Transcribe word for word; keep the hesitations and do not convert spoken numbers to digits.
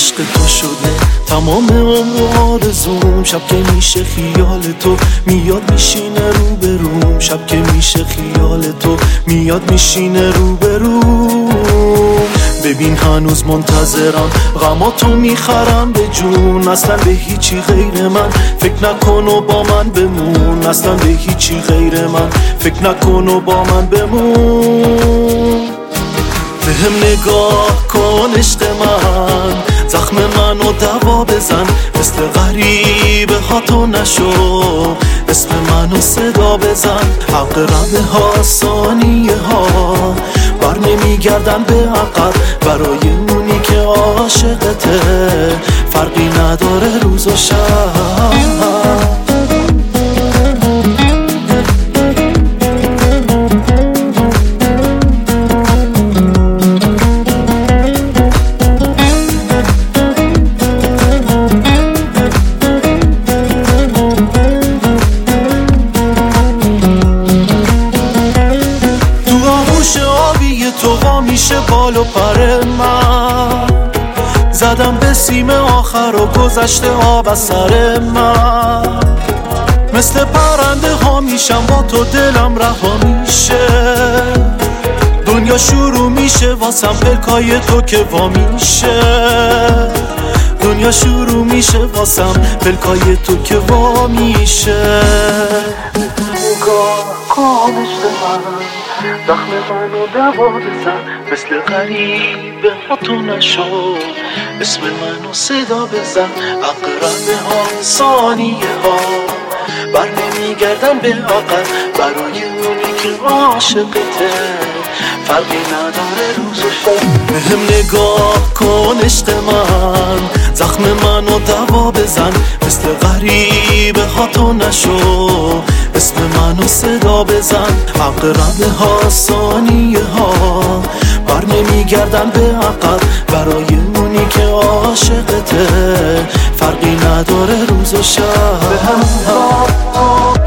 عشق تو شده تمام عمر آرزوم. شب که میشه خیال تو میاد میشینه رو بروم. شب که میشه خیال تو میاد میشینه رو بروم. ببین هنوز منتظرم غماتو میخرم به جون. اصلا به هیچی غیر من فکر نکن و با من بمون. اصلا به هیچی غیر من فکر نکن و با من بمون. به هم نگاه کن عشق من، زخم منو دوا بزن. مثل غریبه ها تو نشو، اسم منو صدا بزن. عقربه ها ثانیه ها بر نمیگردن به عقب. برای اونی که عاشقته فرقی نداره روز و شب. تو وا میشه بال و پر من، زدم به سیم آخر و گذشته آب از سر من. مثل پرنده ها میشم با تو دلم رها میشه. دنیا شروع میشه واسم پلکای تو که وا میشه. دنیا شروع میشه واسم پلکای تو که وا میشه. نگاه کن عشق من، زخم منو دوا بزن. مثل غریبه ها تو نشو، اسم منو صدا بزن. عقربه ها ثانیه ها بر نمیگردن به عقب. برای اونی که عاشقته فرقی نداره روز و شب. به هم نگاه کن عشق من، زخم منو دوا بزن. مثل غریبه ها تو نشو، اسم منو صدا بزن. عقربه ها ثانیه ها بر نمیگردن به عقب. برای اونی که عاشقته فرقی نداره روز و شب. به هم